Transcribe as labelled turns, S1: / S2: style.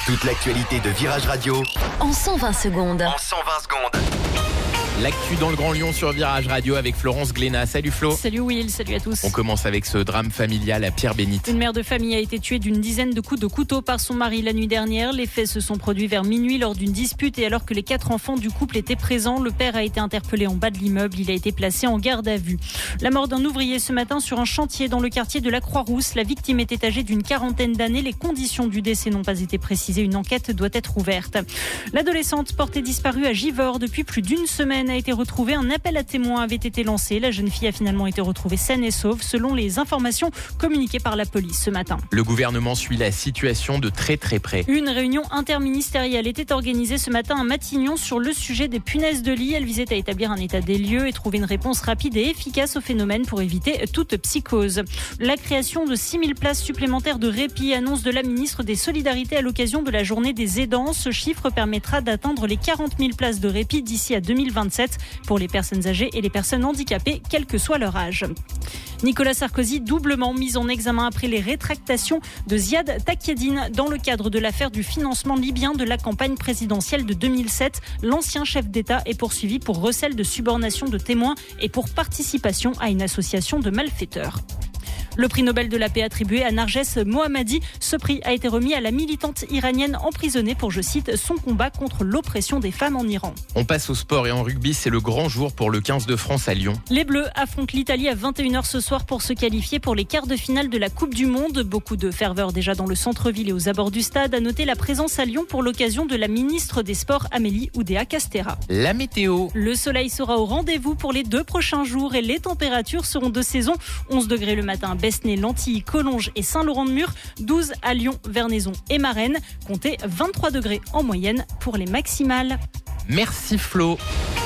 S1: Toute l'actualité de Virage Radio
S2: en 120 secondes.
S3: L'actu dans le Grand Lyon sur Virage Radio avec Florence Glénat. Salut Flo.
S4: Salut Will, salut à tous.
S3: On commence avec ce drame familial à Pierre-Bénite.
S4: Une mère de famille a été tuée d'une dizaine de coups de couteau par son mari la nuit dernière. Les faits se sont produits vers minuit lors d'une dispute et alors que les 4 enfants du couple étaient présents. Le père a été interpellé en bas de l'immeuble. Il a été placé en garde à vue. La mort d'un ouvrier ce matin sur un chantier dans le quartier de la Croix-Rousse. La victime était âgée d'une 40aine d'années. Les conditions du décès n'ont pas été précisées. Une enquête doit être ouverte. L'adolescente portée disparue à Givors depuis plus d'une semaine a été retrouvée. Un appel à témoins avait été lancé. La jeune fille a finalement été retrouvée saine et sauve selon les informations communiquées par la police ce matin.
S3: Le gouvernement suit la situation de très près.
S4: Une réunion interministérielle était organisée ce matin à Matignon sur le sujet des punaises de lit. Elle visait à établir un état des lieux et trouver une réponse rapide et efficace au phénomène pour éviter toute psychose. La création de 6000 places supplémentaires de répit, annonce de la ministre des Solidarités à l'occasion de la journée des aidants. Ce chiffre permettra d'atteindre les 40 000 places de répit d'ici à 2027 pour les personnes âgées et les personnes handicapées, quel que soit leur âge. Nicolas Sarkozy doublement mis en examen après les rétractations de Ziad Takieddine dans le cadre de l'affaire du financement libyen de la campagne présidentielle de 2007. L'ancien chef d'État est poursuivi pour recel de subornation de témoins et pour participation à une association de malfaiteurs. Le prix Nobel de la paix attribué à Narges Mohammadi. Ce prix a été remis à la militante iranienne emprisonnée pour, je cite, son combat contre l'oppression des femmes en Iran.
S3: On passe au sport et en rugby, c'est le grand jour pour le 15 de France à Lyon.
S4: Les Bleus affrontent l'Italie à 21h ce soir pour se qualifier pour les quarts de finale de la Coupe du Monde. Beaucoup de ferveur déjà dans le centre-ville et aux abords du stade. À noter la présence à Lyon pour l'occasion de la ministre des Sports Amélie Oudéa-Castéra.
S3: La météo.
S4: Le soleil sera au rendez-vous pour les 2 prochains jours et les températures seront de saison. 11 degrés le matin, Besnay, Lantilly, Collonges et Saint-Laurent-de-Mur. 12 à Lyon, Vernaison et Marennes. Comptez 23 degrés en moyenne pour les maximales.
S3: Merci Flo.